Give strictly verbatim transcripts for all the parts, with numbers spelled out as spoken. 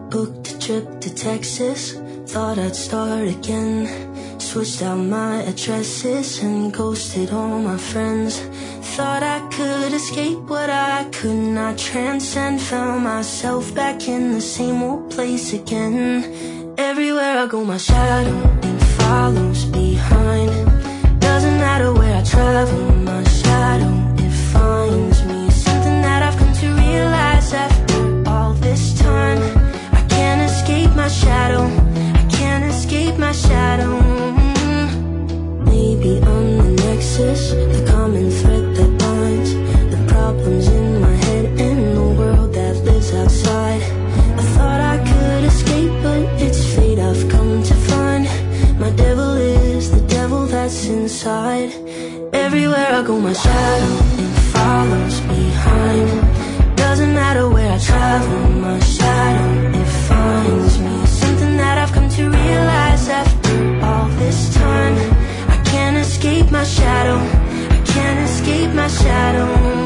Booked a trip to Texas, thought I'd start again. Switched out my addresses and ghosted all my friends. Thought I could escape what I could not transcend. Found myself back in the same old place again. Everywhere I go my shadow, it follows behind. Doesn't matter where I travel, my shadow, it finds me. Something that I've come to realize after all this time. I can't escape my shadow, I can't escape my shadow. Maybe I'm the nexus, the common thread that binds the problems in my head and the world that lives outside. I thought I could escape, but it's fate I've come to find. My devil is the devil that's inside. Everywhere I go my shadow, it follows behind. Doesn't matter where I travel, my shadow, it finds me. Something that I've come to realize after all this time. I can't escape my shadow, I can't escape my shadow.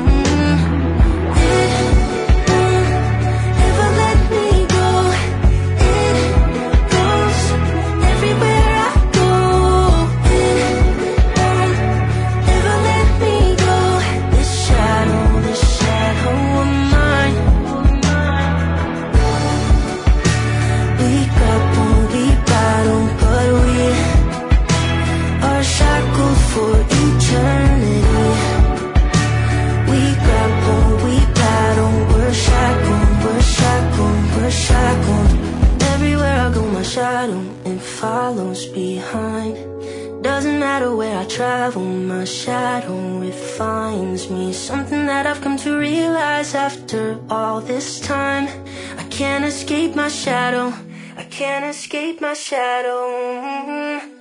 It won't ever let me go. It goes everywhere I go. It won't ever let me go. This shadow, this shadow of mine. We grapple, we battle, but we are shackled for eternity. We grapple, we battle, we're shackled, we're shackled, we're shackled. Everywhere I go my shadow, it follows behind. Doesn't matter where I travel, my shadow, it finds me. Something that I've come to realize after all this time. I can't escape my shadow, I can't escape my shadow.